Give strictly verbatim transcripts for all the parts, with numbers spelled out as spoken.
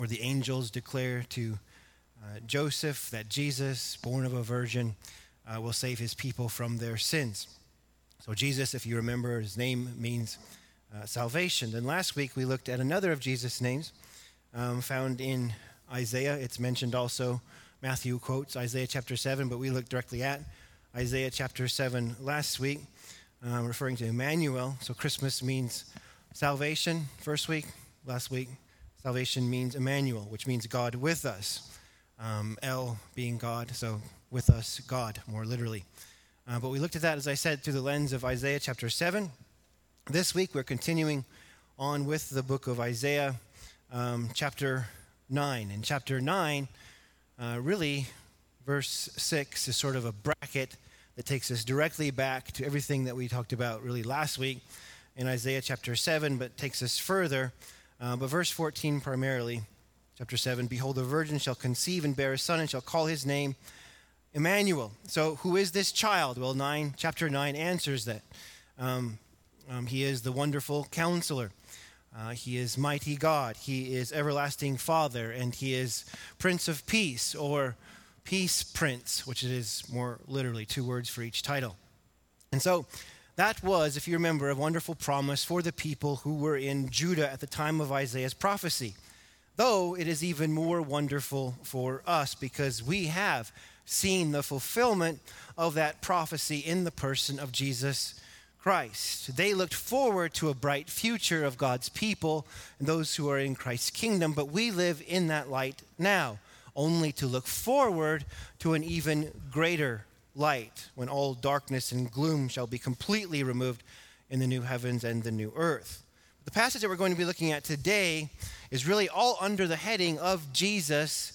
where the angels declare to uh, Joseph that Jesus, born of a virgin, uh, will save his people from their sins. So Jesus, if you remember, his name means uh, salvation. Then last week we looked at another of Jesus' names um, found in Isaiah. It's mentioned also, Matthew quotes Isaiah chapter seven, but we looked directly at Isaiah chapter seven last week, uh, referring to Emmanuel. So Christmas means salvation first week. Last week, salvation means Emmanuel, which means God with us. Um, El being God, so with us, God, more literally. Uh, but we looked at that, as I said, through the lens of Isaiah chapter seven. This week, we're continuing on with the book of Isaiah, um, chapter nine. In chapter nine, uh, really, verse six is sort of a bracket that takes us directly back to everything that we talked about really last week in Isaiah chapter seven, but takes us further. Uh, but verse fourteen primarily, chapter seven, behold, the virgin shall conceive and bear a son and shall call his name Emmanuel. So who is this child? Well, nine, chapter nine answers that. Um, um, he is the wonderful counselor. Uh, he is mighty God. He is everlasting Father, and he is Prince of Peace, or Peace Prince, which it is more literally two words for each title. And so that was, if you remember, a wonderful promise for the people who were in Judah at the time of Isaiah's prophecy. Though it is even more wonderful for us because we have seen the fulfillment of that prophecy in the person of Jesus Christ. They looked forward to a bright future of God's people and those who are in Christ's kingdom, but we live in that light now, only to look forward to an even greater light when all darkness and gloom shall be completely removed in the new heavens and the new earth. The passage that we're going to be looking at today is really all under the heading of Jesus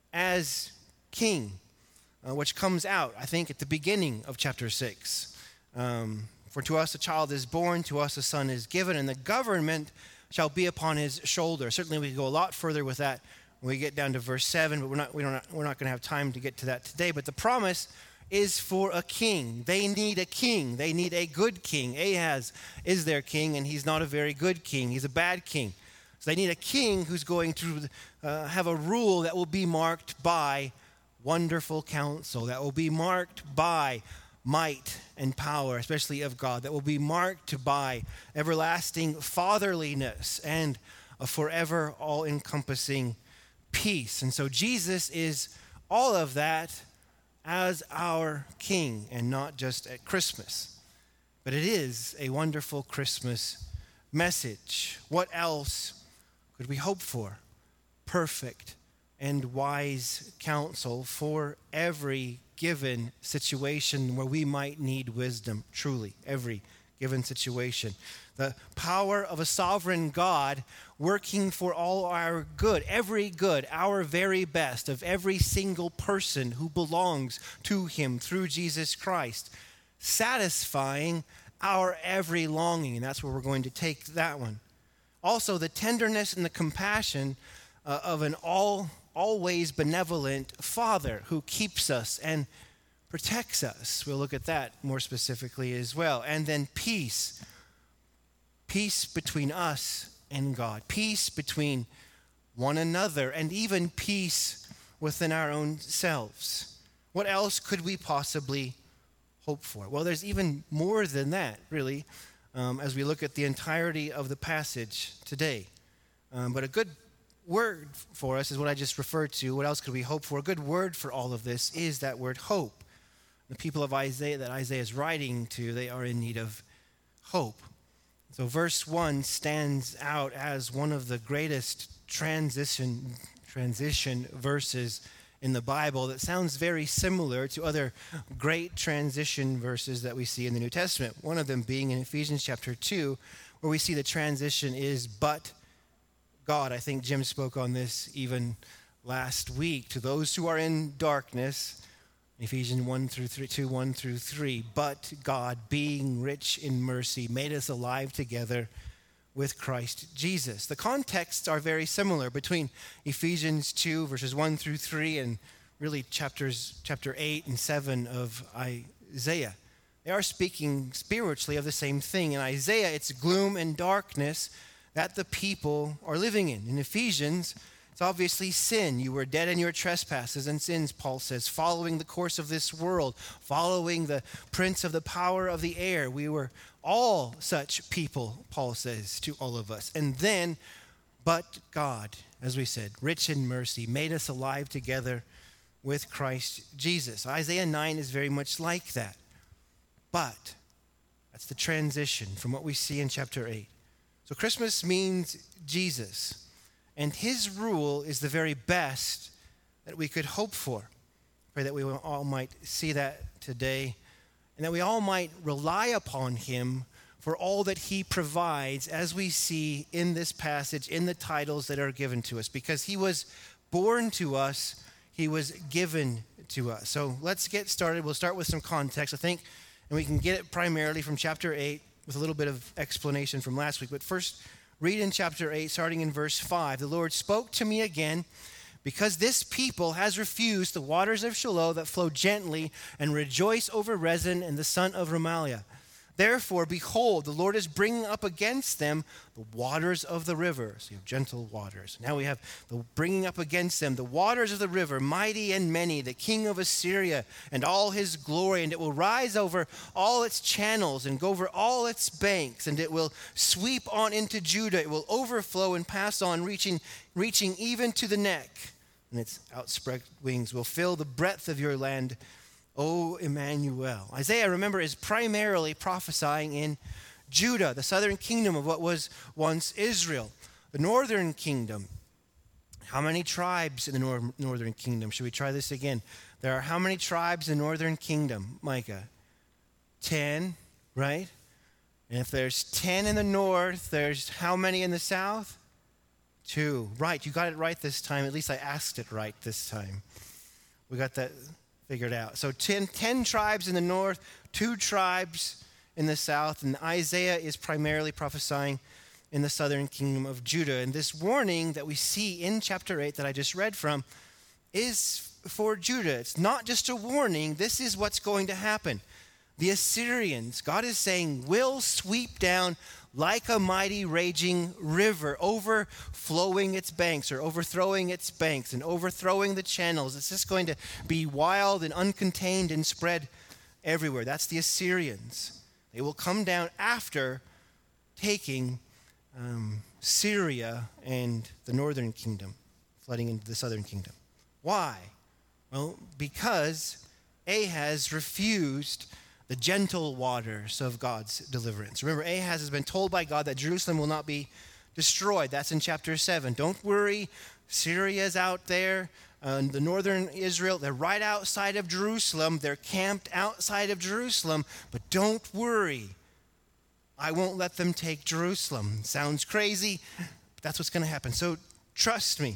as King, uh, which comes out, I think, at the beginning of chapter six. Um, For to us a child is born, to us a son is given, and the government shall be upon his shoulder. Certainly we can go a lot further with that when we get down to verse seven, but we're not, we don't, we're not going to have time to get to that today. But the promise is for a king. They need a king. They need a good king. Ahaz is their king, and he's not a very good king. He's a bad king. So they need a king who's going to uh, have a rule that will be marked by wonderful counsel, that will be marked by might and power, especially of God, that will be marked by everlasting fatherliness and a forever all-encompassing peace. And so Jesus is all of that as our King, and not just at Christmas. But it is a wonderful Christmas message. What else could we hope for? Perfect and wise counsel for every given situation where we might need wisdom, truly, every given situation. The power of a sovereign God working for all our good, every good, our very best of every single person who belongs to him through Jesus Christ, satisfying our every longing. And that's where we're going to take that one. Also, the tenderness and the compassion uh, of an all always benevolent Father who keeps us and protects us. We'll look at that more specifically as well. And then peace. Peace between us and God. Peace between one another, and even peace within our own selves. What else could we possibly hope for? Well, there's even more than that, really, um, as we look at the entirety of the passage today. Um, but a good word for us is what I just referred to. What else could we hope for? A good word for all of this is that word hope. The people of Isaiah that Isaiah is writing to, they are in need of hope. So verse one stands out as one of the greatest transition transition verses in the Bible that sounds very similar to other great transition verses that we see in the New Testament. One of them being in Ephesians chapter two, where we see the transition is but God. I think Jim spoke on this even last week. To those who are in darkness, Ephesians one through three, two, one through three. But God, being rich in mercy, made us alive together with Christ Jesus. The contexts are very similar between Ephesians two, verses one through three, and really chapters chapter eight and seven of Isaiah. They are speaking spiritually of the same thing. In Isaiah, it's gloom and darkness that the people are living in. In Ephesians, It's obviously sin. You were dead in your trespasses and sins, Paul says, following the course of this world, following the prince of the power of the air. We were all such people, Paul says to all of us. And then, but God, as we said, rich in mercy, made us alive together with Christ Jesus. Isaiah nine is very much like that. But that's the transition from what we see in chapter eight. So Christmas means Jesus. And his rule is the very best that we could hope for. Pray that we all might see that today, and that we all might rely upon him for all that he provides, as we see in this passage, in the titles that are given to us. Because he was born to us, he was given to us. So let's get started. We'll start with some context, I think, and we can get it primarily from chapter eight with a little bit of explanation from last week. But first, read in chapter eight, starting in verse five. The Lord spoke to me again, because this people has refused the waters of Shiloh that flow gently, and rejoice over Rezin and the son of Remaliah. Therefore, behold, the Lord is bringing up against them the waters of the river. So you have gentle waters. Now we have the bringing up against them the waters of the river, mighty and many, the king of Assyria and all his glory. And it will rise over all its channels and go over all its banks. And it will sweep on into Judah. It will overflow and pass on, reaching, reaching even to the neck. And its outspread wings will fill the breadth of your land, O Emmanuel. Isaiah, remember, is primarily prophesying in Judah, the southern kingdom of what was once Israel. The northern kingdom. How many tribes in the nor- northern kingdom? Should we try this again? There are how many tribes in the northern kingdom, Micah? Ten, right? And if there's ten in the north, there's how many in the south? Two. Right, you got it right this time. At least I asked it right this time. We got that figured out. So ten, ten tribes in the north, two tribes in the south, and Isaiah is primarily prophesying in the southern kingdom of Judah. And this warning that we see in chapter eight that I just read from is for Judah. It's not just a warning. This is what's going to happen. The Assyrians, God is saying, will sweep down like a mighty raging river, overflowing its banks or overthrowing its banks and overthrowing the channels. It's just going to be wild and uncontained and spread everywhere. That's the Assyrians. They will come down after taking um, Syria and the northern kingdom, flooding into the southern kingdom. Why? Well, because Ahaz refused the gentle waters of God's deliverance. Remember, Ahaz has been told by God that Jerusalem will not be destroyed. That's in chapter seven. Don't worry, Syria's out there. Uh, the northern Israel, they're right outside of Jerusalem. They're camped outside of Jerusalem. But don't worry, I won't let them take Jerusalem. Sounds crazy, but that's what's going to happen. So trust me.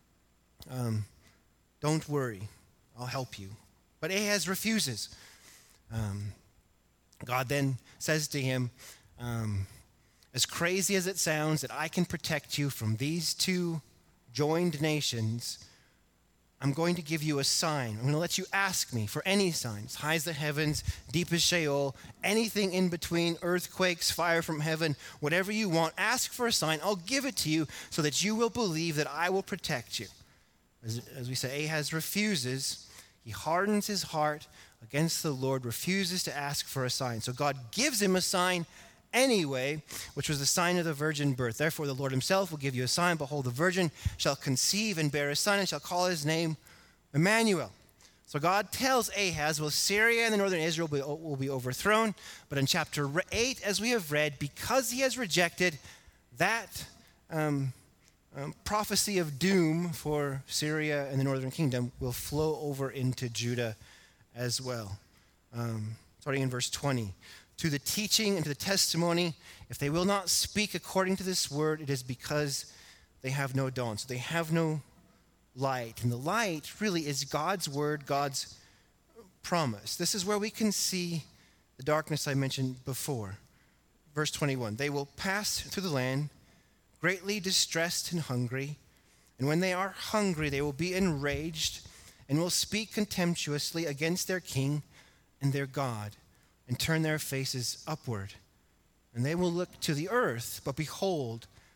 Um, don't worry, I'll help you. But Ahaz refuses. Um, God then says to him, um, as crazy as it sounds that I can protect you from these two joined nations, I'm going to give you a sign. I'm going to let you ask me for any sign, as high as the heavens, deep as Sheol, anything in between, earthquakes, fire from heaven, whatever you want. Ask for a sign. I'll give it to you so that you will believe that I will protect you. As, as we say, Ahaz refuses. He hardens his heart against the Lord, refuses to ask for a sign. So God gives him a sign anyway, which was the sign of the virgin birth. Therefore, the Lord himself will give you a sign. Behold, the virgin shall conceive and bear a son and shall call his name Emmanuel. So God tells Ahaz, well, Syria and the northern Israel will be, will be overthrown. But in chapter eight, as we have read, because he has rejected that um, um, prophecy of doom for Syria and the northern kingdom, will flow over into Judah as well. Um, starting in verse twenty. To the teaching and to the testimony, if they will not speak according to this word, it is because they have no dawn. So they have no light. And the light really is God's word, God's promise. This is where we can see the darkness I mentioned before. Verse twenty-one, they will pass through the land, greatly distressed and hungry. And when they are hungry, they will be enraged and will speak contemptuously against their king and their God, and turn their faces upward. And they will look to the earth, but behold,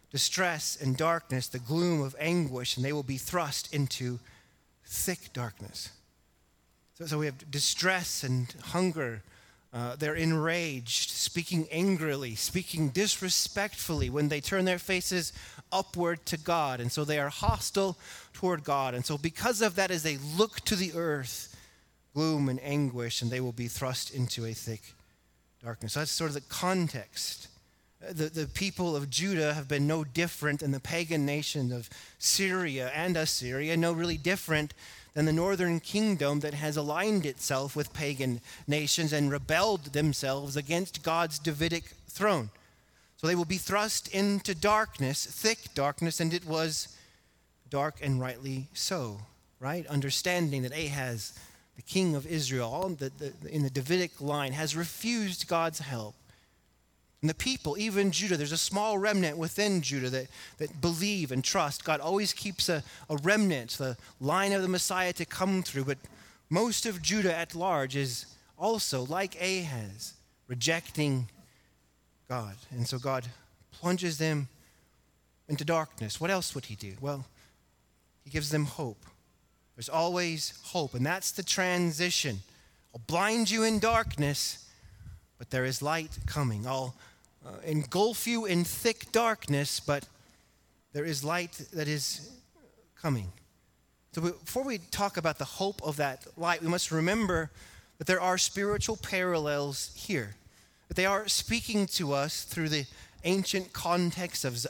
distress and darkness, the gloom of anguish, and they will be thrust into thick darkness. So, so we have distress and hunger. Uh, they're enraged, speaking angrily, speaking disrespectfully when they turn their faces upward to God. And so they are hostile toward God. And so because of that, as they look to the earth, gloom and anguish, and they will be thrust into a thick darkness. So that's sort of the context. The, the people of Judah have been no different than the pagan nation of Syria and Assyria, no really different than the northern kingdom that has aligned itself with pagan nations and rebelled themselves against God's Davidic throne. So they will be thrust into darkness, thick darkness, and it was dark and rightly so, right? Understanding that Ahaz, the king of Israel, the, the, in the Davidic line, has refused God's help. And the people, even Judah, there's a small remnant within Judah that, that believe and trust. God always keeps a, a remnant, the line of the Messiah to come through. But most of Judah at large is also, like Ahaz, rejecting God. And so God plunges them into darkness. What else would he do? Well, he gives them hope. There's always hope, and that's the transition. I'll blind you in darkness, but there is light coming. I'll uh, engulf you in thick darkness, but there is light that is coming. So before we talk about the hope of that light, we must remember that there are spiritual parallels here. That they are speaking to us through the ancient context of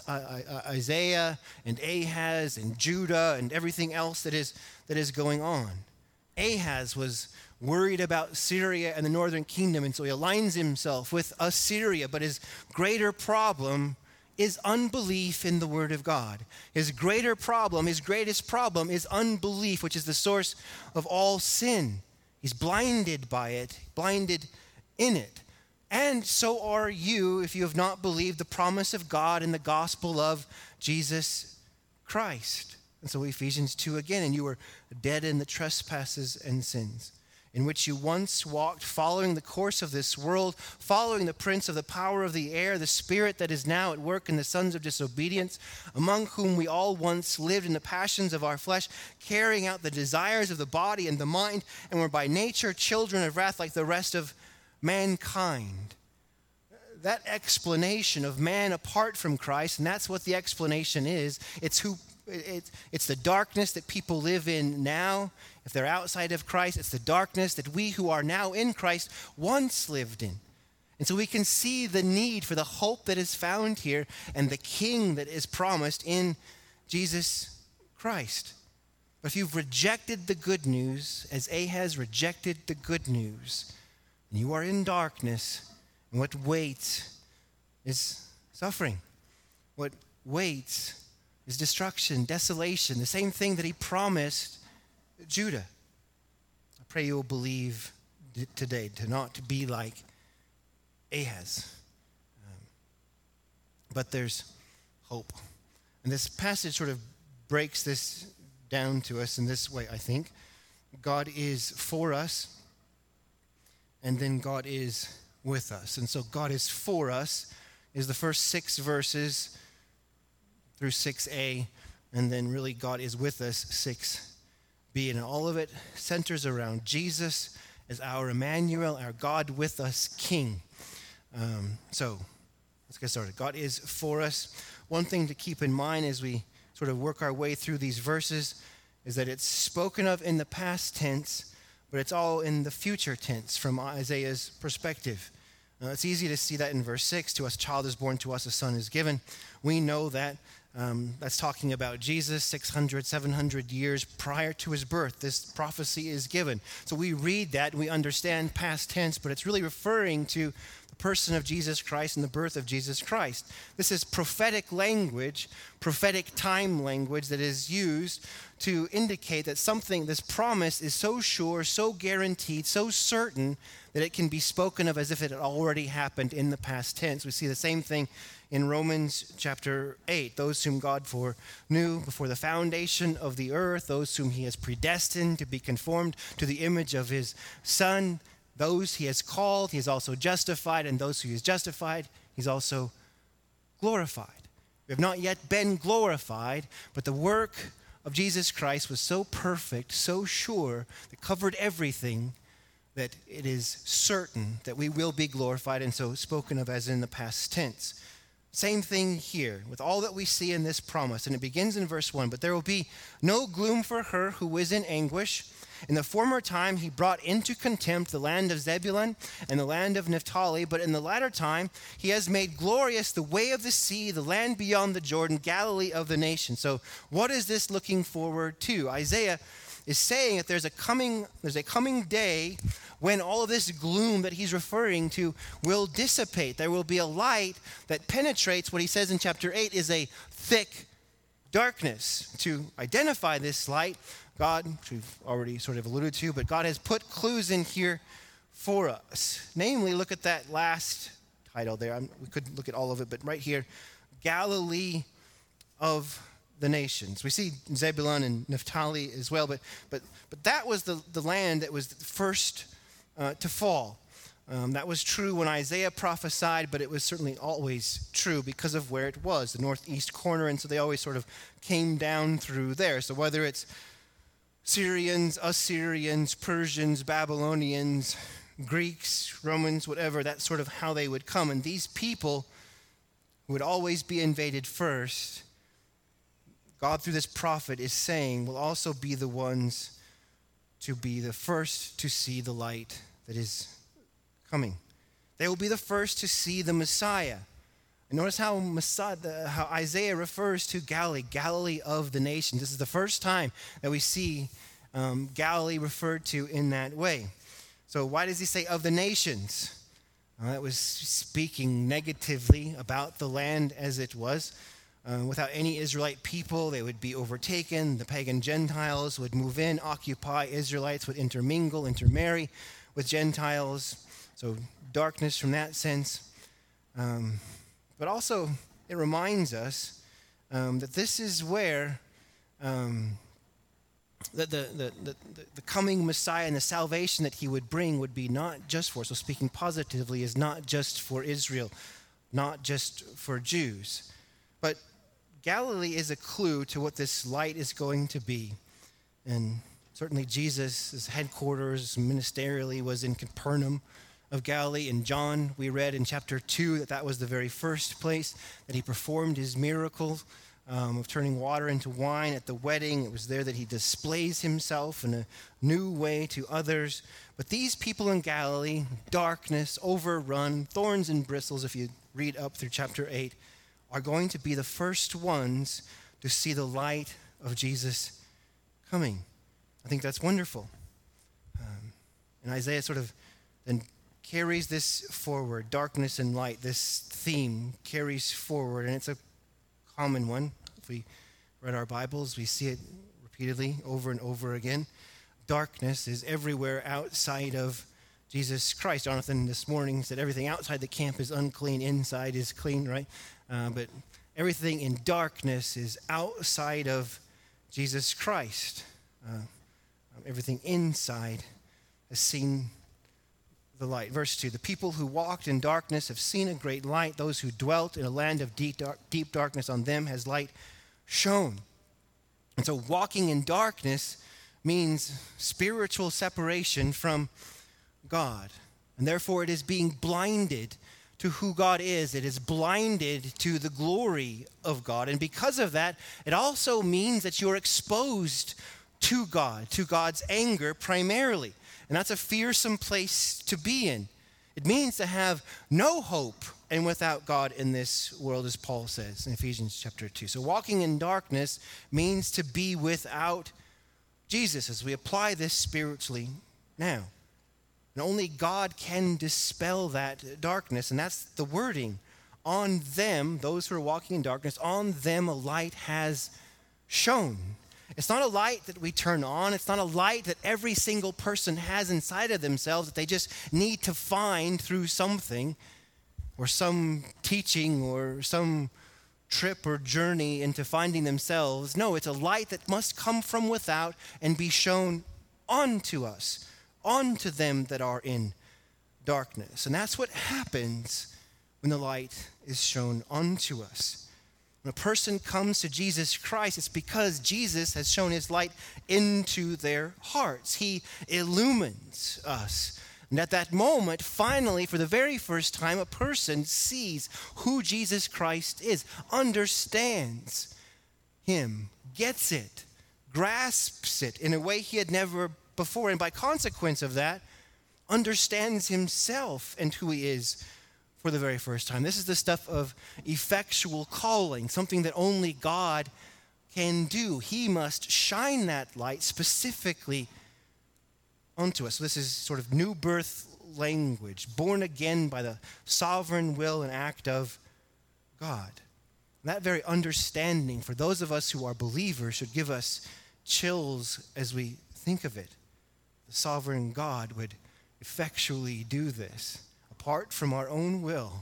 Isaiah and Ahaz and Judah and everything else that is that is going on. Ahaz was worried about Syria and the northern kingdom, and so he aligns himself with Assyria, but his greater problem is unbelief in the word of God. His greater problem, his greatest problem is unbelief, which is the source of all sin. He's blinded by it, blinded in it. And so are you if you have not believed the promise of God in the gospel of Jesus Christ. And so Ephesians two again, and you were dead in the trespasses and sins, in which you once walked, following the course of this world, following the prince of the power of the air, the spirit that is now at work in the sons of disobedience, among whom we all once lived in the passions of our flesh, carrying out the desires of the body and the mind, and were by nature children of wrath like the rest of mankind. That explanation of man apart from Christ, and that's what the explanation is. It's who it's, it's the darkness that people live in now. If they're outside of Christ, it's the darkness that we who are now in Christ once lived in. And so we can see the need for the hope that is found here and the king that is promised in Jesus Christ. But if you've rejected the good news, as Ahaz rejected the good news, and you are in darkness, and what waits is suffering. What waits is destruction, desolation, the same thing that he promised Judah. I pray you will believe today to not be like Ahaz. Um, but there's hope. And this passage sort of breaks this down to us in this way, I think. God is for us, and then God is with us. And so God is for us is the first six verses through six a, and then really God is with us, six b. And all of it centers around Jesus as our Emmanuel, our God with us King. Um, so let's get started. God is for us. One thing to keep in mind as we sort of work our way through these verses is that it's spoken of in the past tense, but it's all in the future tense from Isaiah's perspective. Uh, it's easy to see that in verse six. To us a child is born, to us a son is given. We know that. Um, that's talking about Jesus six hundred, seven hundred years prior to his birth. This prophecy is given. So we read that and we understand past tense, but it's really referring to the person of Jesus Christ and the birth of Jesus Christ. This is prophetic language, prophetic time language that is used to indicate that something, this promise is so sure, so guaranteed, so certain that it can be spoken of as if it had already happened in the past tense. We see the same thing in Romans chapter eight. Those whom God foreknew before the foundation of the earth, those whom he has predestined to be conformed to the image of his Son, those he has called, he has also justified, and those who he has justified, he's also glorified. We have not yet been glorified, but the work of Jesus Christ was so perfect, so sure, that covered everything, that it is certain that we will be glorified, and so spoken of as in the past tense. Same thing here with all that we see in this promise, and it begins in verse one. But there will be no gloom for her who is in anguish. In the former time he brought into contempt the land of Zebulun and the land of Naphtali, but in the latter time he has made glorious the way of the sea, the land beyond the Jordan, Galilee of the nations. So what is this looking forward to? Isaiah is saying that there's a coming, there's a coming day when all of this gloom that he's referring to will dissipate. There will be a light that penetrates what he says in chapter eight is a thick darkness. To identify this light, God, which we've already sort of alluded to, but God has put clues in here for us. Namely, look at that last title there. I'm, we could look at all of it, but right here, Galilee of the nations. We see Zebulun and Naphtali as well, but but but that was the, the land that was first uh, to fall. Um, that was true when Isaiah prophesied, but it was certainly always true because of where it was, the northeast corner, and so they always sort of came down through there. So whether it's Syrians, Assyrians, Persians, Babylonians, Greeks, Romans, whatever, that's sort of how they would come. And these people who would always be invaded first, God through this prophet is saying, will also be the ones to be the first to see the light that is coming. They will be the first to see the Messiah. And notice how, Messiah, how Isaiah refers to Galilee, Galilee of the nations. This is the first time that we see um, Galilee referred to in that way. So why does he say of the nations? Uh, that was speaking negatively about the land as it was. Uh, without any Israelite people, they would be overtaken. The pagan Gentiles would move in, occupy. Israelites would intermingle, intermarry with Gentiles. So darkness from that sense. Um, but also, it reminds us um, that this is where um, the, the, the, the, the coming Messiah and the salvation that he would bring would be not just for, so speaking positively, is not just for Israel, not just for Jews. But Galilee is a clue to what this light is going to be. And certainly Jesus' headquarters ministerially was in Capernaum of Galilee. In John, we read in chapter two that that was the very first place that he performed his miracle um, of turning water into wine at the wedding. It was there that he displays himself in a new way to others. But these people in Galilee, darkness, overrun, thorns and bristles, if you read up through chapter eight, are going to be the first ones to see the light of Jesus coming. I think that's wonderful. Um, and Isaiah sort of then carries this forward. Darkness and light, this theme carries forward, and it's a common one. If we read our Bibles, we see it repeatedly over and over again. Darkness is everywhere outside of Jesus Christ. Jonathan this morning said everything outside the camp is unclean, inside is clean, right? Uh, but everything in darkness is outside of Jesus Christ. Uh, everything inside has seen the light. Verse two, the people who walked in darkness have seen a great light. Those who dwelt in a land of deep, dark, deep darkness, on them has light shone. And so walking in darkness means spiritual separation from God. And therefore it is being blinded to who God is. It is blinded to the glory of God. And because of that, it also means that you're exposed to God, to God's anger primarily. And that's a fearsome place to be in. It means to have no hope and without God in this world, as Paul says in Ephesians chapter two. So walking in darkness means to be without Jesus, as we apply this spiritually now. And only God can dispel that darkness, and that's the wording. On them, those who are walking in darkness, on them a light has shone. It's not a light that we turn on. It's not a light that every single person has inside of themselves that they just need to find through something or some teaching or some trip or journey into finding themselves. No, it's a light that must come from without and be shown onto us, onto them that are in darkness. And that's what happens when the light is shown onto us. When a person comes to Jesus Christ, it's because Jesus has shown his light into their hearts. He illumines us. And at that moment, finally, for the very first time, a person sees who Jesus Christ is, understands him, gets it, grasps it in a way he had never before, and by consequence of that, understands himself and who he is for the very first time. This is the stuff of effectual calling, something that only God can do. He must shine that light specifically onto us. So this is sort of new birth language, born again by the sovereign will and act of God. And that very understanding for those of us who are believers should give us chills as we think of it. The sovereign God would effectually do this apart from our own will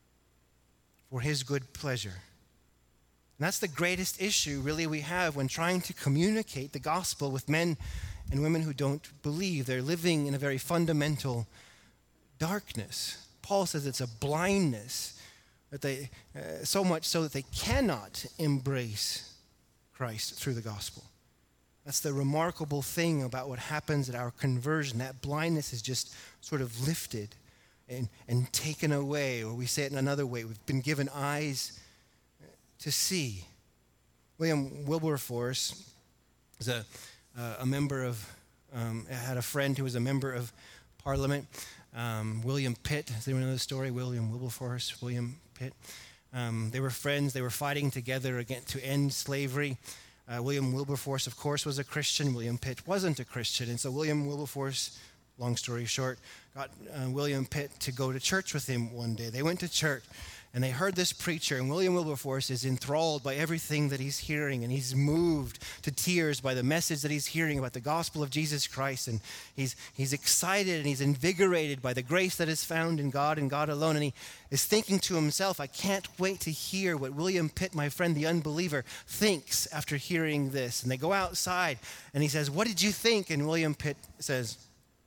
for his good pleasure. And that's the greatest issue really we have when trying to communicate the gospel with men and women who don't believe. They're living in a very fundamental darkness. Paul says it's a blindness, that they uh, so much so that they cannot embrace Christ through the gospel. That's the remarkable thing about what happens at our conversion. That blindness is just sort of lifted and, and taken away, or we say it in another way, we've been given eyes to see. William Wilberforce is a, uh, a member of, um, had a friend who was a member of Parliament, um, William Pitt. Does anyone know the story? William Wilberforce, William Pitt. Um, they were friends. They were fighting together again to end slavery. Uh, William Wilberforce, of course, was a Christian. William Pitt wasn't a Christian. And so William Wilberforce, long story short, got uh, William Pitt to go to church with him one day. They went to church, and they heard this preacher, and William Wilberforce is enthralled by everything that he's hearing, and he's moved to tears by the message that he's hearing about the gospel of Jesus Christ, and he's he's excited and he's invigorated by the grace that is found in God and God alone, and he is thinking to himself, I can't wait to hear what William Pitt, my friend, the unbeliever, thinks after hearing this. And they go outside, and he says, what did you think? And William Pitt says,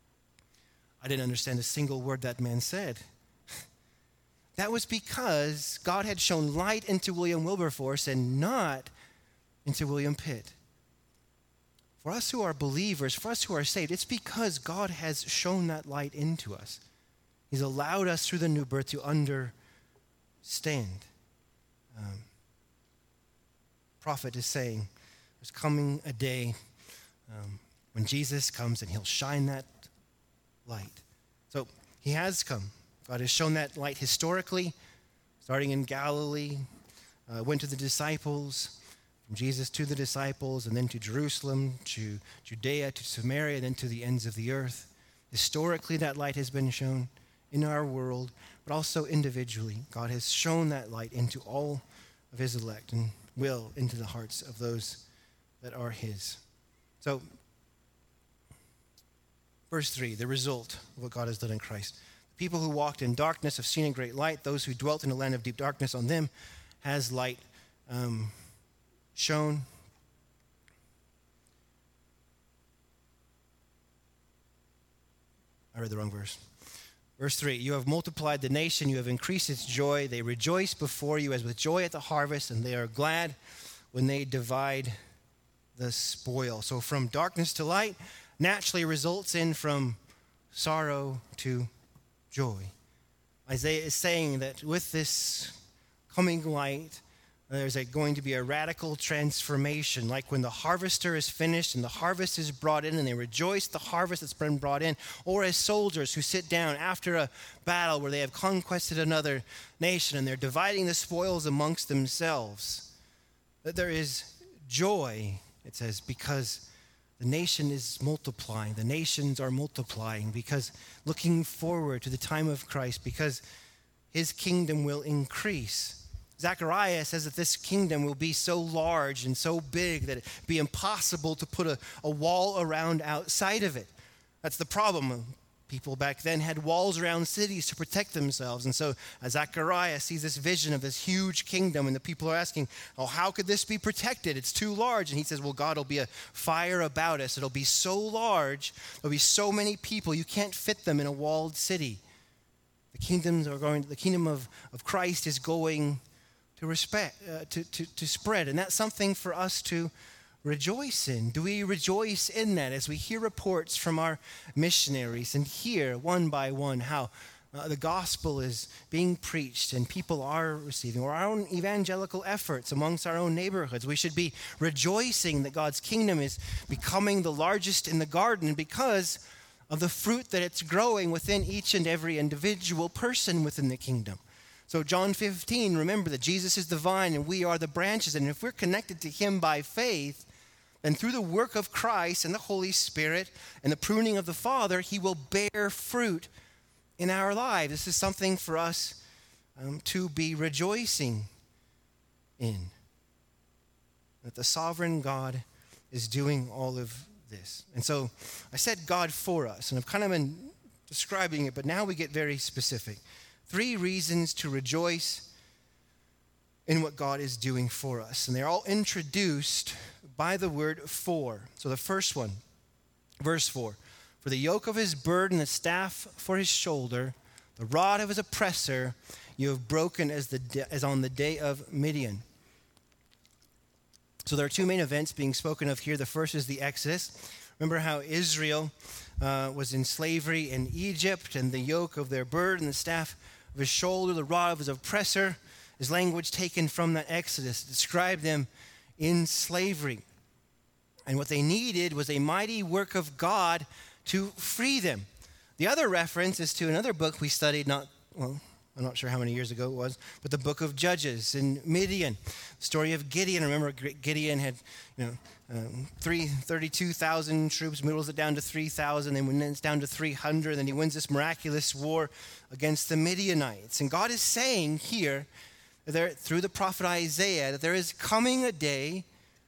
I didn't understand a single word that man said. That was because God had shown light into William Wilberforce and not into William Pitt. For us who are believers, for us who are saved, it's because God has shown that light into us. He's allowed us through the new birth to understand. Um, prophet is saying there's coming a day um, when Jesus comes and he'll shine that light. So he has come. God has shown that light historically, starting in Galilee, uh, went to the disciples, from Jesus to the disciples, and then to Jerusalem, to Judea, to Samaria, then to the ends of the earth. Historically, that light has been shown in our world, but also individually. God has shown that light into all of his elect and will into the hearts of those that are his. So, verse three, the result of what God has done in Christ. People who walked in darkness have seen a great light. Those who dwelt in a land of deep darkness, on them has light um, shone. I read the wrong verse. Verse three, you have multiplied the nation, you have increased its joy. They rejoice before you as with joy at the harvest, and they are glad when they divide the spoil. So from darkness to light naturally results in from sorrow to joy. Isaiah is saying that with this coming light, there's a, going to be a radical transformation, like when the harvester is finished and the harvest is brought in and they rejoice the harvest that's been brought in, or as soldiers who sit down after a battle where they have conquered another nation and they're dividing the spoils amongst themselves. That there is joy, it says, because the nation is multiplying. The nations are multiplying because looking forward to the time of Christ, because his kingdom will increase. Zechariah says that this kingdom will be so large and so big that it'd be impossible to put a, a wall around outside of it. That's the problem. People back then had walls around cities to protect themselves. And so Zechariah sees this vision of this huge kingdom, and the people are asking, oh, how could this be protected? It's too large. And he says, well, God will be a fire about us. It'll be so large. There'll be so many people. You can't fit them in a walled city. The kingdoms are going, the kingdom of, of Christ is going to respect, uh, to, to, to spread. And that's something for us to rejoice in. Do we rejoice in that as we hear reports from our missionaries and hear one by one how uh, the gospel is being preached and people are receiving, or our own evangelical efforts amongst our own neighborhoods? We should be rejoicing that God's kingdom is becoming the largest in the garden because of the fruit that it's growing within each and every individual person within the kingdom. So John fifteen, remember that Jesus is the vine and we are the branches. And if we're connected to him by faith, then through the work of Christ and the Holy Spirit and the pruning of the Father, he will bear fruit in our lives. This is something for us um, to be rejoicing in. That the sovereign God is doing all of this. And so I said God for us, and I've kind of been describing it, but now we get very specific. Three reasons to rejoice in what God is doing for us. And they're all introduced by the word for. So the first one, verse four. For the yoke of his burden, the staff for his shoulder, the rod of his oppressor, you have broken as, the, as on the day of Midian. So there are two main events being spoken of here. The first is the Exodus. Remember how Israel uh, was in slavery in Egypt, and the yoke of their burden, the staff of his shoulder, the rod of his oppressor, is language taken from that Exodus to describe them in slavery. And what they needed was a mighty work of God to free them. The other reference is to another book we studied not, well, I'm not sure how many years ago it was, but the book of Judges in Midian. The story of Gideon. Remember, Gideon had, you know, um, three, thirty-two thousand troops, whittles it down to three thousand, and when it's down to three hundred, then he wins this miraculous war against the Midianites. And God is saying here, there, through the prophet Isaiah, that there is coming a day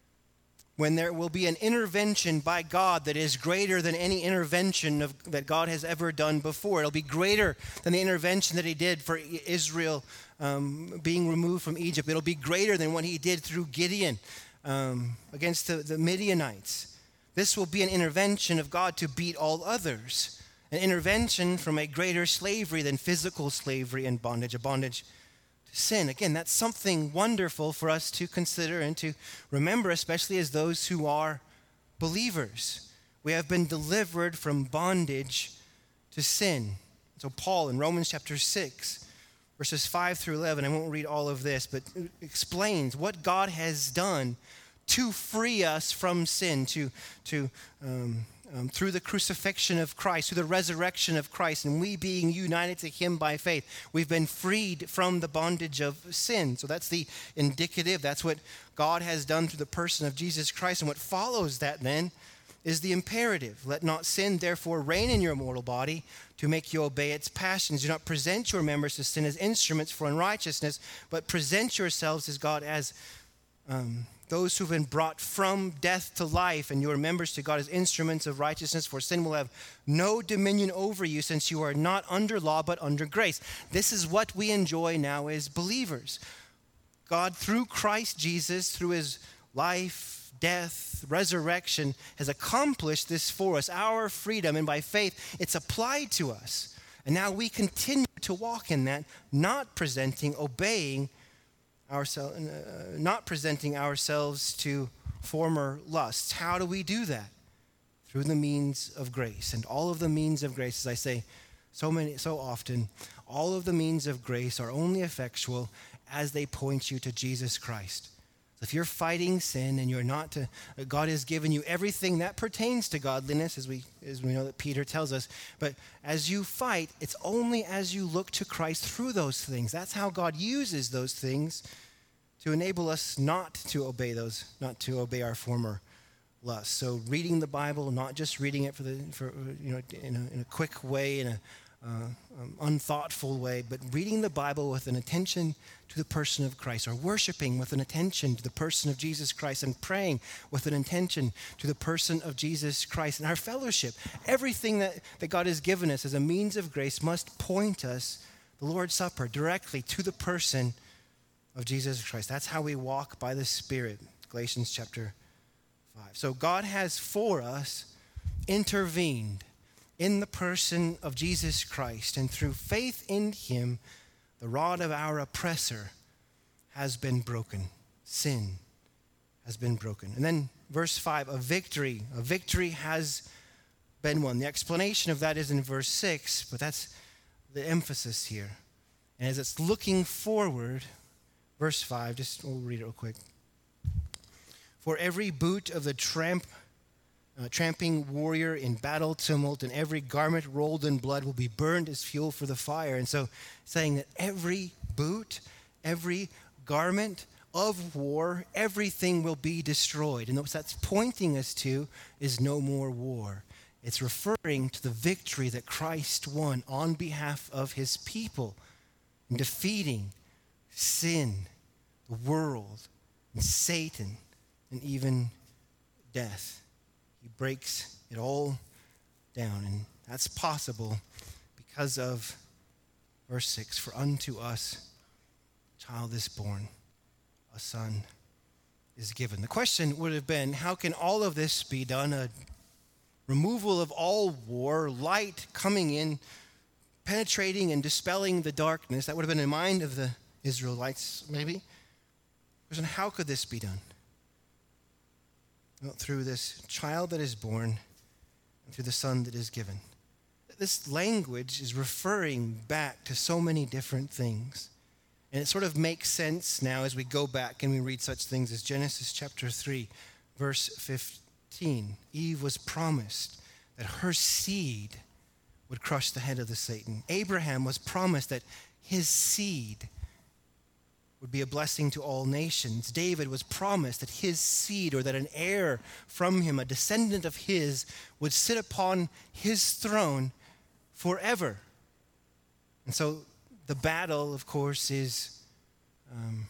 when there will be an intervention by God that is greater than any intervention of, that God has ever done before. It'll be greater than the intervention that he did for Israel um, being removed from Egypt. It'll be greater than what he did through Gideon um, against the, the Midianites. This will be an intervention of God to beat all others. An intervention from a greater slavery than physical slavery and bondage, a bondage sin. Again, that's something wonderful for us to consider and to remember, especially as those who are believers. We have been delivered from bondage to sin. So Paul in Romans chapter six, verses five through eleven, I won't read all of this, but it explains what God has done to free us from sin, to, to um, Um, through the crucifixion of Christ, through the resurrection of Christ, and we being united to him by faith, we've been freed from the bondage of sin. So that's the indicative. That's what God has done through the person of Jesus Christ. And what follows that then is the imperative. Let not sin therefore reign in your mortal body to make you obey its passions. Do not present your members to sin as instruments for unrighteousness, but present yourselves as God as um, those who've been brought from death to life, and your members to God as instruments of righteousness, for sin will have no dominion over you, since you are not under law but under grace. This is what we enjoy now as believers. God, through Christ Jesus, through his life, death, resurrection, has accomplished this for us, our freedom, and by faith it's applied to us. And now we continue to walk in that, not presenting, obeying Ourselves, uh, not presenting ourselves to former lusts. How do we do that? Through the means of grace. And all of the means of grace, as I say so many, so often, all of the means of grace are only effectual as they point you to Jesus Christ. So if you're fighting sin and you're not to, God has given you everything that pertains to godliness, as we as we know that Peter tells us. But as you fight, it's only as you look to Christ through those things. That's how God uses those things to enable us not to obey those, not to obey our former lusts. So reading the Bible, not just reading it for the, for you know, in a, in a quick way, in a uh, um, unthoughtful way, but reading the Bible with an attention to the person of Christ, or worshiping with an attention to the person of Jesus Christ, and praying with an intention to the person of Jesus Christ. And our fellowship, everything that, that God has given us as a means of grace must point us, the Lord's Supper, directly to the person of Jesus Christ. That's how we walk by the Spirit. Galatians chapter five. So God has for us intervened in the person of Jesus Christ, and through faith in him, the rod of our oppressor has been broken. Sin has been broken. And then verse five, a victory. A victory has been won. The explanation of that is in verse six, but that's the emphasis here. And as it's looking forward, verse five, just we'll read it real quick. For every boot of the tramp, uh, tramping warrior in battle tumult, and every garment rolled in blood will be burned as fuel for the fire. And so saying that every boot, every garment of war, everything will be destroyed. And what that's pointing us to is no more war. It's referring to the victory that Christ won on behalf of his people in defeating sin, the world, and Satan, and even death. He breaks it all down. And that's possible because of verse six. For unto us a child is born, a son is given. The question would have been, how can all of this be done? A removal of all war, light coming in, penetrating and dispelling the darkness. That would have been in the mind of the Israelites, maybe. Question, how could this be done? Well, through this child that is born and through the son that is given. This language is referring back to so many different things. And it sort of makes sense now as we go back and we read such things as Genesis chapter three, verse fifteen. Eve was promised that her seed would crush the head of the Satan. Abraham was promised that his seed would be a blessing to all nations. David was promised that his seed, or that an heir from him, a descendant of his, would sit upon his throne forever. And so the battle, of course, is um,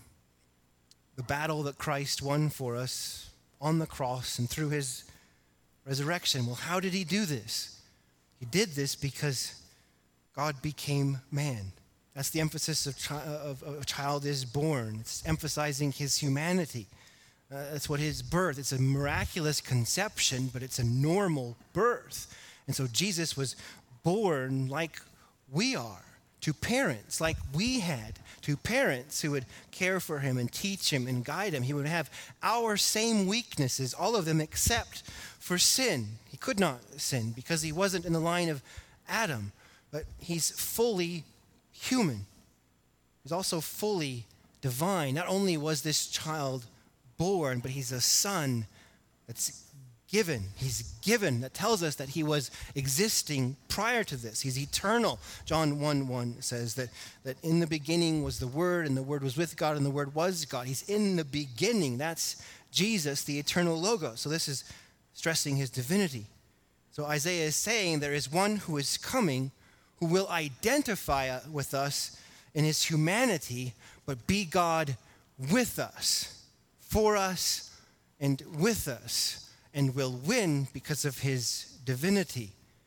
the battle that Christ won for us on the cross and through his resurrection. Well, how did he do this? He did this because God became man. That's the emphasis of, chi- of, of a child is born. It's emphasizing his humanity. Uh, that's what his birth. It's a miraculous conception, but it's a normal birth. And so Jesus was born like we are, to parents like we had, to parents who would care for him and teach him and guide him. He would have our same weaknesses, all of them except for sin. He could not sin because he wasn't in the line of Adam, but he's fully human. He's also fully divine. Not only was this child born, but he's a son that's given. He's given. That tells us that he was existing prior to this. He's eternal. John one one says that, that in the beginning was the Word, and the Word was with God, and the Word was God. He's in the beginning. That's Jesus, the eternal Logos. So this is stressing his divinity. So Isaiah is saying there is one who is coming who will identify with us in his humanity, but be God with us, for us, and with us, and will win because of his divinity,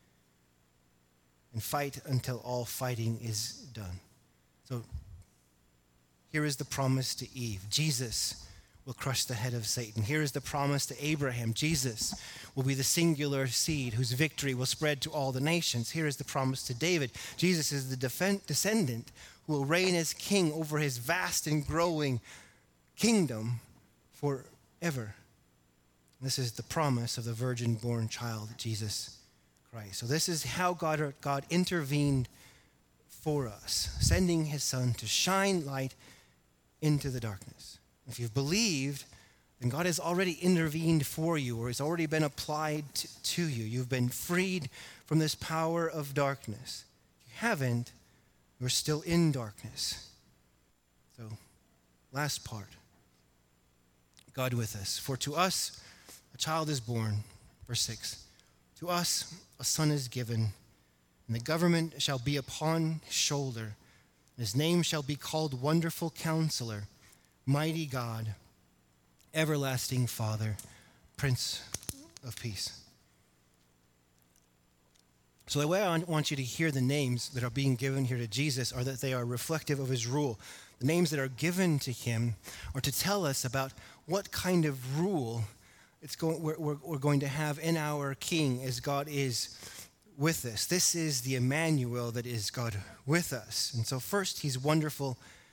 and fight until all fighting is done. So here is the promise to Eve. Jesus will crush the head of Satan. Here is the promise to Abraham. Jesus will be the singular seed whose victory will spread to all the nations. Here is the promise to David. Jesus is the defend- descendant who will reign as king over his vast and growing kingdom forever. This is the promise of the virgin-born child, Jesus Christ. So this is how God, God intervened for us, sending his son to shine light into the darkness. If you've believed, then God has already intervened for you, or has already been applied to, to you. You've been freed from this power of darkness. If you haven't, you're still in darkness. So, last part. God with us. For to us a child is born, verse six. To us a son is given, and the government shall be upon his shoulder. And his name shall be called Wonderful Counselor, Mighty God, Everlasting Father, Prince of Peace. So the way I want you to hear the names that are being given here to Jesus are that they are reflective of his rule. The names that are given to him are to tell us about what kind of rule it's going, we're, we're, we're going to have in our King as God is with us. This is the Emmanuel that is God with us. And so first, he's Wonderful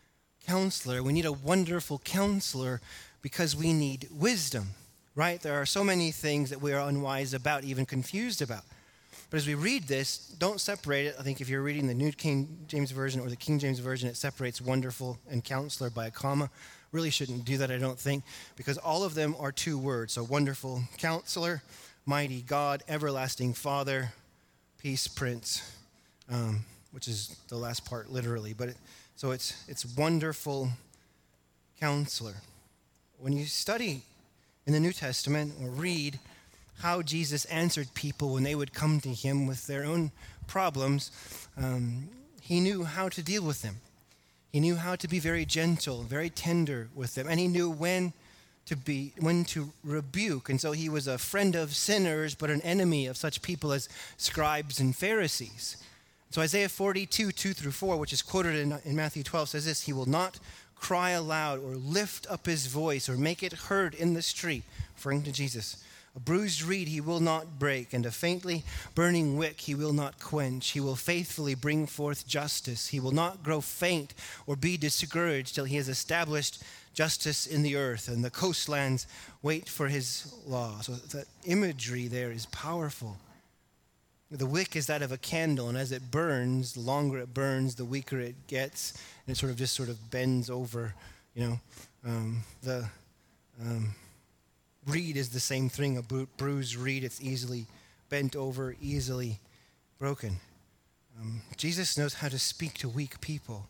counselor. We need a wonderful counselor because we need wisdom, right? There are so many things that we are unwise about, even confused about. But as we read this, don't separate it. I think if you're reading the New King James Version or the King James Version, it separates wonderful and counselor by a comma. Really shouldn't do that, I don't think, because all of them are two words. So wonderful counselor, mighty God, everlasting Father, peace prince, um, which is the last part literally. But it, so it's it's wonderful counselor. When you study in the New Testament or read how Jesus answered people when they would come to him with their own problems, um, he knew how to deal with them. He knew how to be very gentle, very tender with them, and he knew when to be when to rebuke. And so he was a friend of sinners, but an enemy of such people as scribes and Pharisees. So Isaiah forty-two, two through four, which is quoted in, in Matthew twelve, says this: he will not cry aloud or lift up his voice or make it heard in the street, referring to Jesus. A bruised reed he will not break, and a faintly burning wick he will not quench. He will faithfully bring forth justice. He will not grow faint or be discouraged till he has established justice in the earth, and the coastlands wait for his law. So that imagery there is powerful. The wick is that of a candle, and as it burns, the longer it burns, the weaker it gets, and it sort of just sort of bends over, you know. Um, the... Um, Reed is the bru- thing, a bru- bruised reed. It's easily bent over, easily broken. Um, Jesus knows how to speak to weak people.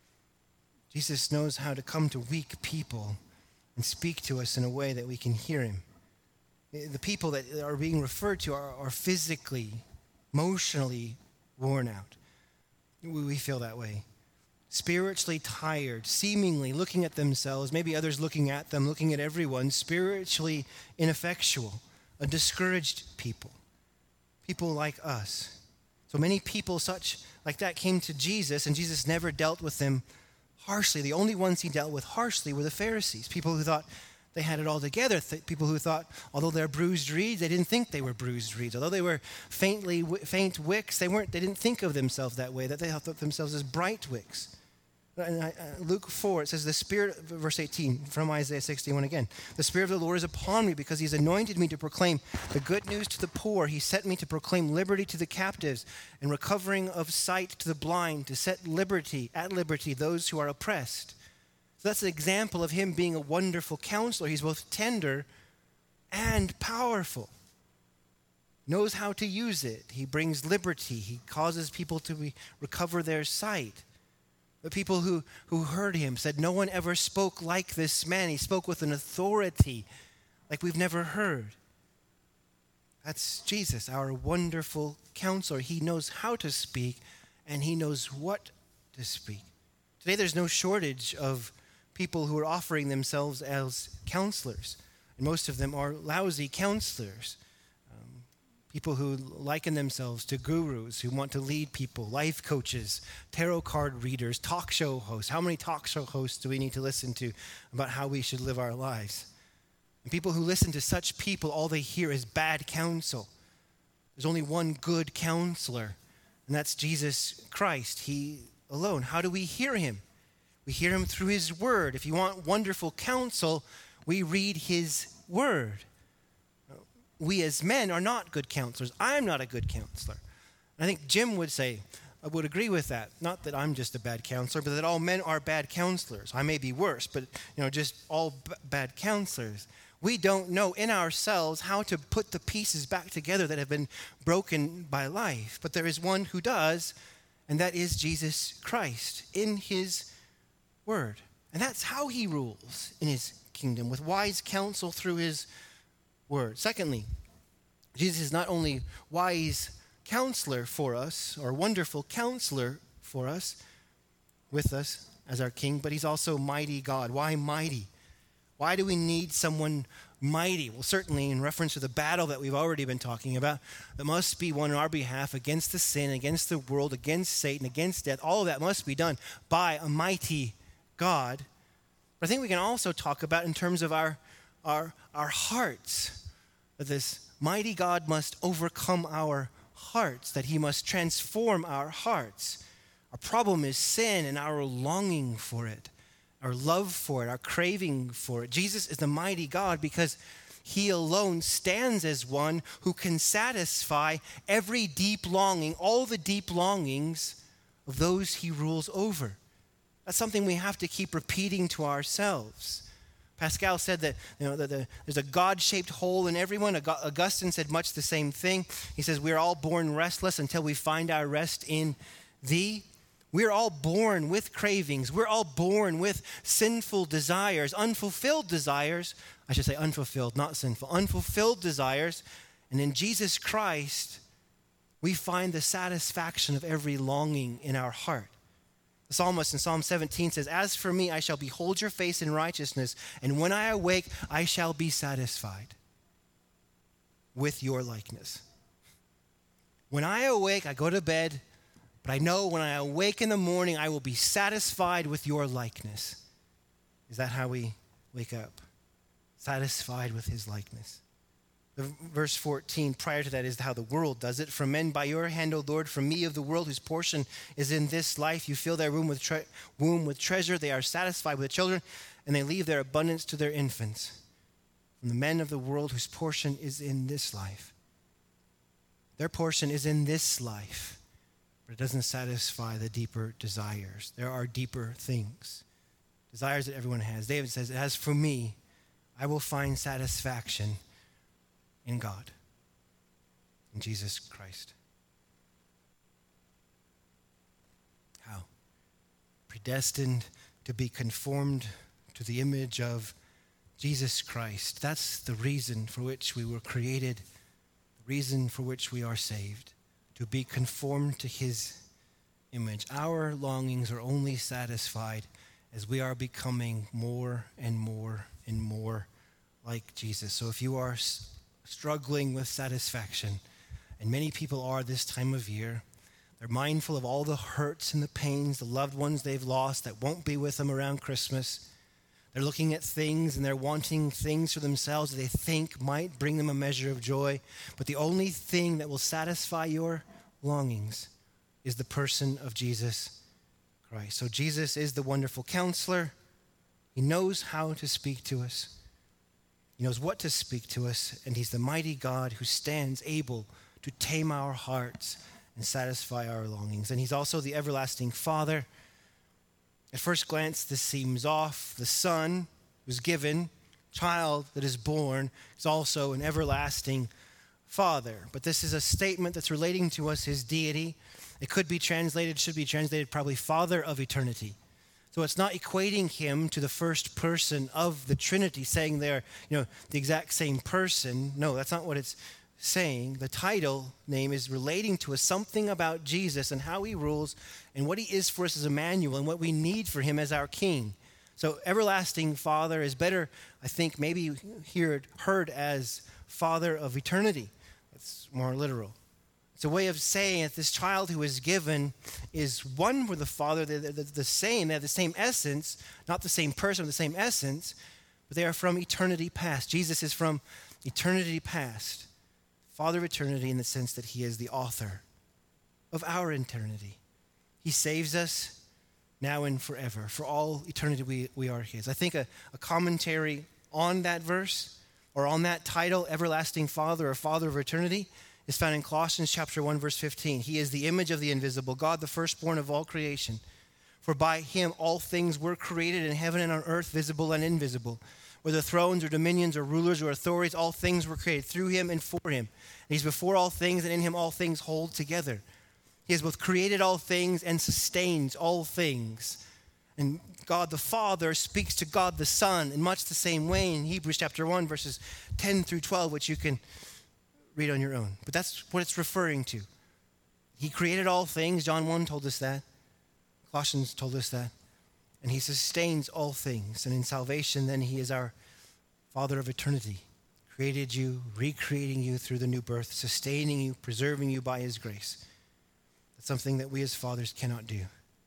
Jesus knows how to come to weak people and speak to us in a way that we can hear him. The people that are being referred to are, are physically, emotionally worn out. We, we feel that way. Spiritually tired, seemingly looking at themselves, maybe others looking at them, looking at everyone, spiritually ineffectual, a discouraged people, people like us. So many people such like that came to Jesus, and Jesus never dealt with them harshly. The only ones he dealt with harshly were the Pharisees, people who thought they had it all together, th- people who thought, although they're bruised reeds, they didn't think they were bruised reeds. Although they were faintly w- faint wicks, they weren't. They didn't think of themselves that way, that they thought of themselves as bright wicks. In Luke four, it says, the Spirit, verse eighteen, from Isaiah sixty-one again, the Spirit of the Lord is upon me because he's anointed me to proclaim the good news to the poor. He sent me to proclaim liberty to the captives and recovering of sight to the blind, to set liberty, at liberty, those who are oppressed. So that's an example of him being a wonderful counselor. He's both tender and powerful. Knows how to use it. He brings liberty. He causes people to be, recover their sight. The people who, who heard him said, no one ever spoke like this man. He spoke with an authority like we've never heard. That's Jesus, our wonderful counselor. He knows how to speak, and he knows what to speak. Today there's no shortage of people who are offering themselves as counselors, and most of them are lousy counselors. People who liken themselves to gurus, who want to lead people, life coaches, tarot card readers, talk show hosts. How many talk show hosts do we need to listen to about how we should live our lives? And people who listen to such people, all they hear is bad counsel. There's only one good counselor, and that's Jesus Christ, he alone. How do we hear him? We hear him through his word. If you want wonderful counsel, we read his word. We as men are not good counselors. I'm not a good counselor. And I think Jim would say, I would agree with that. Not that I'm just a bad counselor, but that all men are bad counselors. I may be worse, but you know, just all b- bad counselors. We don't know in ourselves how to put the pieces back together that have been broken by life. But there is one who does, and that is Jesus Christ in his word. And that's how he rules in his kingdom, with wise counsel through his word. Secondly, Jesus is not only wise counselor for us, or wonderful counselor for us, with us as our king, but he's also mighty God. Why mighty? Why do we need someone mighty? Well, certainly in reference to the battle that we've already been talking about, that must be won on our behalf against the sin, against the world, against Satan, against death. All of that must be done by a mighty God. But I think we can also talk about in terms of our our our hearts, that this mighty God must overcome our hearts, that he must transform our hearts. Our problem is sin and our longing for it. our love for it, our craving for it. Jesus is the mighty God because he alone stands as one who can satisfy every deep longing, all the deep longings of those he rules over. That's something we have to keep repeating to ourselves. Pascal said that, you know, that the, there's a God-shaped hole in everyone. Augustine said much the same thing. He says, we're all born restless until we find our rest in thee. We're all born with cravings. We're all born with sinful desires, unfulfilled desires. I should say unfulfilled, not sinful. Unfulfilled desires. And in Jesus Christ, we find the satisfaction of every longing in our heart. The psalmist in Psalm seventeen says, as for me, I shall behold your face in righteousness, and when I awake, I shall be satisfied with your likeness. When I awake, I go to bed, but I know when I awake in the morning, I will be satisfied with your likeness. Is that how we wake up? Satisfied with his likeness. The verse fourteen, prior to that, is how the world does it. From men by your hand, O Lord, from me of the world, whose portion is in this life. You fill their womb with, tre- womb with treasure. They are satisfied with children, and they leave their abundance to their infants. From the men of the world, whose portion is in this life. Their portion is in this life, but it doesn't satisfy the deeper desires. There are deeper things, desires that everyone has. David says, as for me, I will find satisfaction in God, in Jesus Christ. How? Predestined to be conformed to the image of Jesus Christ. That's the reason for which we were created, the reason for which we are saved, to be conformed to his image. Our longings are only satisfied as we are becoming more and more and more like Jesus. So if you are struggling with satisfaction, and many people are this time of year, they're mindful of all the hurts and the pains, the loved ones they've lost that won't be with them around Christmas. They're looking at things and they're wanting things for themselves that they think might bring them a measure of joy. But the only thing that will satisfy your longings is the person of Jesus Christ. So Jesus is the wonderful counselor. He knows how to speak to us. He knows what to speak to us, and he's the mighty God who stands able to tame our hearts and satisfy our longings. And he's also the everlasting Father. At first glance, this seems off. The Son who's given, child that is born, is also an everlasting Father. But this is a statement that's relating to us his deity. It could be translated, should be translated probably Father of eternity. So it's not equating him to the first person of the Trinity, saying they're, you know, the exact same person. No, that's not what it's saying. The title name is relating to us something about Jesus and how he rules and what he is for us as Emmanuel and what we need for him as our King. So everlasting Father is better, I think, maybe here heard as Father of eternity. That's more literal. It's a way of saying that this child who is given is one with the Father. They're the same. They have the same essence, not the same person, the same essence, but they are from eternity past. Jesus is from eternity past, Father of eternity in the sense that he is the author of our eternity. He saves us now and forever. For all eternity, we, we are his. I think a, a commentary on that verse or on that title, Everlasting Father or Father of Eternity, is found in Colossians chapter one, verse fifteen. He is the image of the invisible God, the firstborn of all creation. For by him all things were created in heaven and on earth, visible and invisible. Whether thrones or dominions or rulers or authorities, all things were created through him and for him. And he's before all things, and in him all things hold together. He has both created all things and sustains all things. And God the Father speaks to God the Son in much the same way in Hebrews chapter one, verses ten through twelve, which you can read on your own. But that's what it's referring to. He created all things. John one told us that. Colossians told us that. And he sustains all things. And in salvation, then he is our Father of eternity. Created you, recreating you through the new birth, sustaining you, preserving you by his grace. That's something that we as fathers cannot do.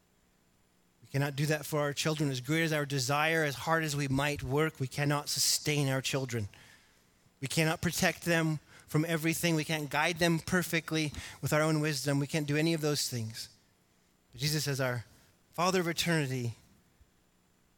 We cannot do that for our children. As great as our desire, as hard as we might work, we cannot sustain our children. We cannot protect them from everything. We can't guide them perfectly with our own wisdom. We can't do any of those things. But Jesus, as our Father of eternity,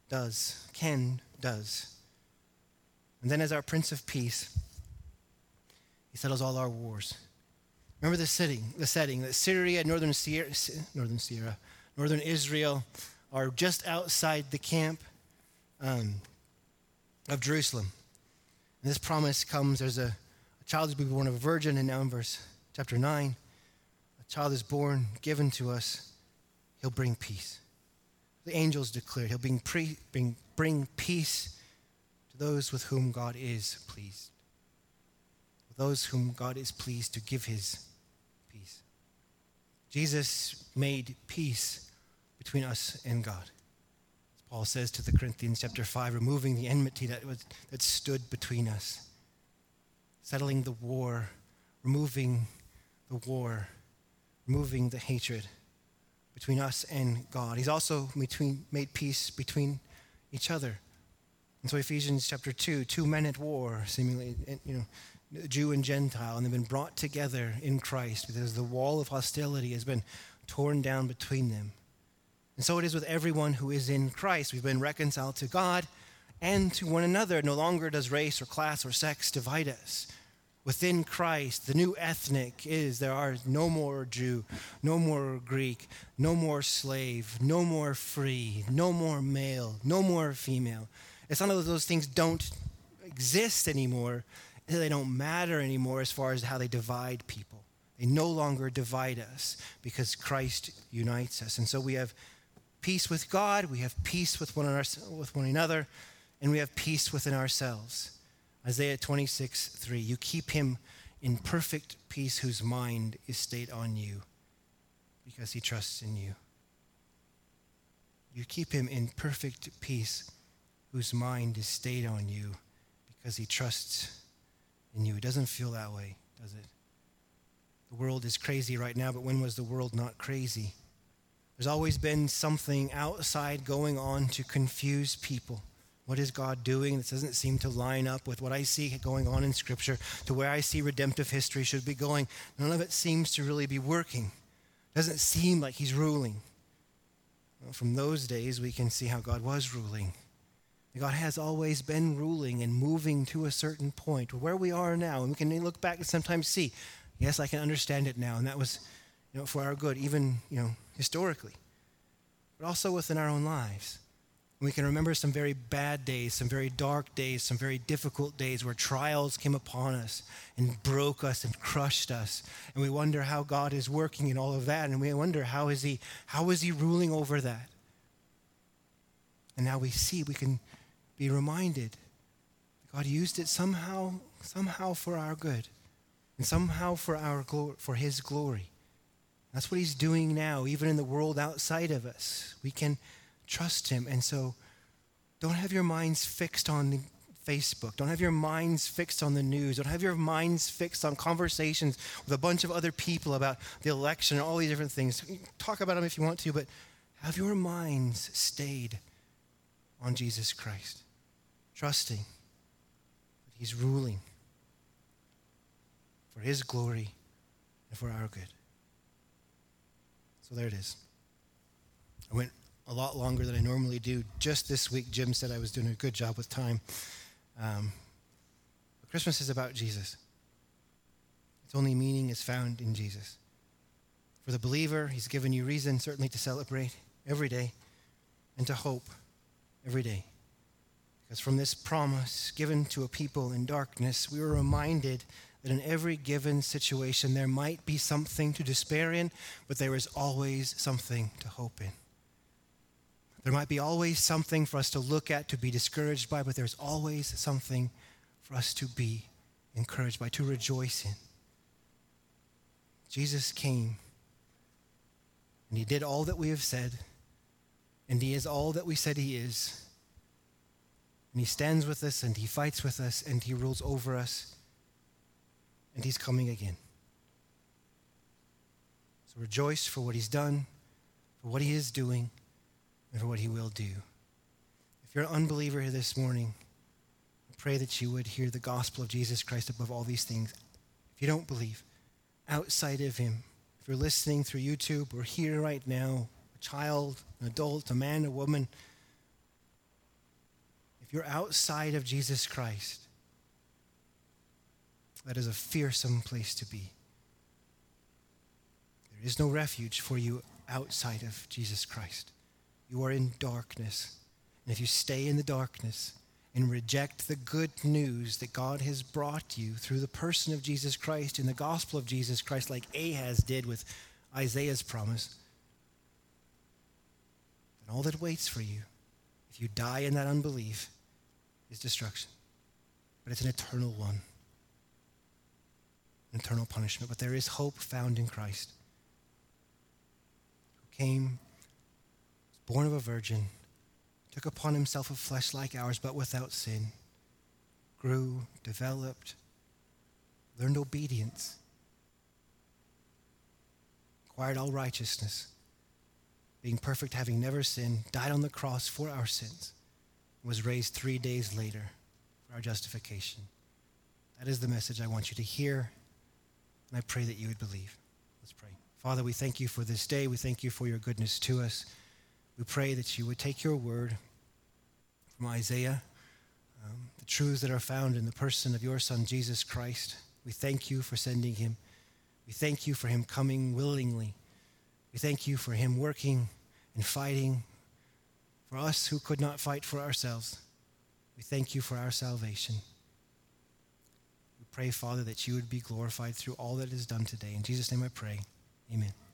does, can, does. And then as our Prince of Peace, he settles all our wars. Remember the setting, the setting that Syria, northern Syria, northern Syria, northern Israel are just outside the camp um, of Jerusalem. And this promise comes, there's a, a child is born of a virgin, and now in verse chapter nine, a child is born, given to us, he'll bring peace. The angels declared he'll bring, pre, bring, bring peace to those with whom God is pleased. Those whom God is pleased to give his peace. Jesus made peace between us and God. As Paul says to the Corinthians chapter five, removing the enmity that was that stood between us, settling the war, removing the war, removing the hatred between us and God. He's also between, made peace between each other. And so Ephesians chapter two, two men at war, seemingly, you know, Jew and Gentile, and they've been brought together in Christ because the wall of hostility has been torn down between them. And so it is with everyone who is in Christ. We've been reconciled to God and to one another. No longer does race or class or sex divide us. Within Christ, the new ethnic is there are no more Jew, no more Greek, no more slave, no more free, no more male, no more female. It's none of those things don't exist anymore. They don't matter anymore as far as how they divide people. They no longer divide us because Christ unites us. And so we have peace with God, we have peace with one, with one another, and we have peace within ourselves. Isaiah twenty-six, three, you keep him in perfect peace whose mind is stayed on you because he trusts in you. You keep him in perfect peace whose mind is stayed on you because he trusts in you. It doesn't feel that way, does it? The world is crazy right now, but when was the world not crazy? There's always been something outside going on to confuse people. What is God doing? This doesn't seem to line up with what I see going on in Scripture, to where I see redemptive history should be going. None of it seems to really be working. It doesn't seem like he's ruling. Well, from those days, we can see how God was ruling. God has always been ruling and moving to a certain point. Where we are now, and we can look back and sometimes see, yes, I can understand it now, and that was, you know, for our good, even, you know, historically, but also within our own lives. We can remember some very bad days, some very dark days, some very difficult days where trials came upon us and broke us and crushed us, and we wonder how God is working in all of that, and we wonder how is he, how is he ruling over that? And now we see, we can be reminded God used it somehow, somehow for our good, and somehow for our glory, for his glory. That's what he's doing now, even in the world outside of us. We can trust him. And so don't have your minds fixed on Facebook. Don't have your minds fixed on the news. Don't have your minds fixed on conversations with a bunch of other people about the election and all these different things. Talk about them if you want to, but have your minds stayed on Jesus Christ, trusting that he's ruling for his glory and for our good. So there it is. I went a lot longer than I normally do. Just this week, Jim said I was doing a good job with time. Um, but Christmas is about Jesus. Its only meaning is found in Jesus. For the believer, he's given you reason certainly to celebrate every day and to hope every day. Because from this promise given to a people in darkness, we were reminded that in every given situation there might be something to despair in, but there is always something to hope in. There might be always something for us to look at, to be discouraged by, but there's always something for us to be encouraged by, to rejoice in. Jesus came, and he did all that we have said, and he is all that we said he is. And he stands with us, and he fights with us, and he rules over us, and he's coming again. So rejoice for what he's done, for what he is doing, and for what he will do. If you're an unbeliever here this morning, I pray that you would hear the gospel of Jesus Christ above all these things. If you don't believe, outside of him, if you're listening through YouTube or here right now, a child, an adult, a man, a woman, you're outside of Jesus Christ, that is a fearsome place to be. There is no refuge for you outside of Jesus Christ. You are in darkness. And if you stay in the darkness and reject the good news that God has brought you through the person of Jesus Christ in the gospel of Jesus Christ, like Ahaz did with Isaiah's promise, then all that waits for you, if you die in that unbelief, is destruction. But it's an eternal one, an eternal punishment. But there is hope found in Christ, who came, was born of a virgin, took upon himself a flesh like ours, but without sin, grew, developed, learned obedience, acquired all righteousness, being perfect, having never sinned, died on the cross for our sins, and was raised three days later for our justification. That is the message I want you to hear, and I pray that you would believe. Let's pray. Father, we thank you for this day. We thank you for your goodness to us. We pray that you would take your word from Isaiah, um, the truths that are found in the person of your Son, Jesus Christ. We thank you for sending him. We thank you for him coming willingly. We thank you for him working and fighting for us who could not fight for ourselves. We thank you for our salvation. We pray, Father, that you would be glorified through all that is done today. In Jesus' name I pray. Amen.